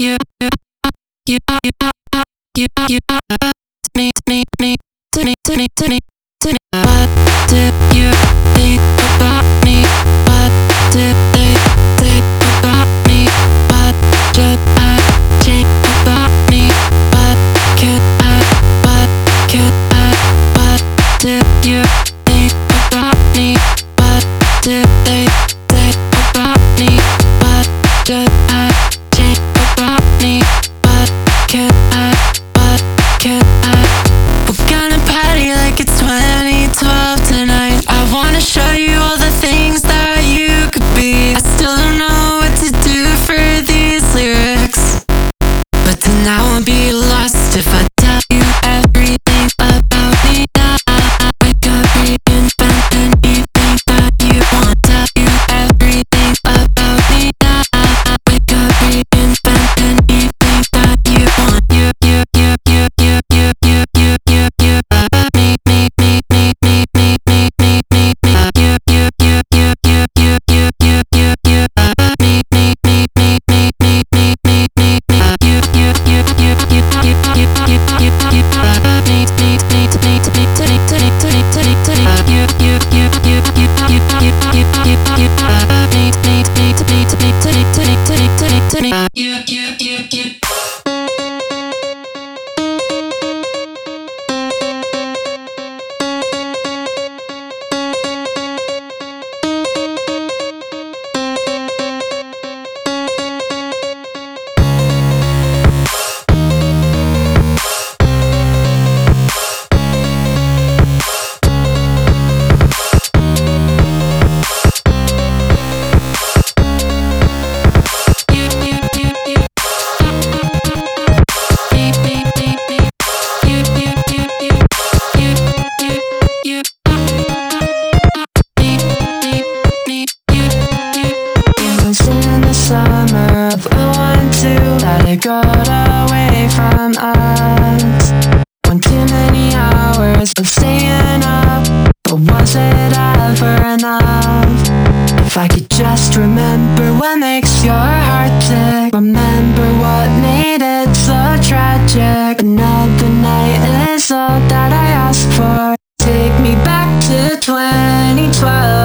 got away from us. One too many hours of staying up, but was it ever enough? If I could just remember what makes your heart tick, remember what made it so tragic. Another night is all that I asked for. Take me back to 2012.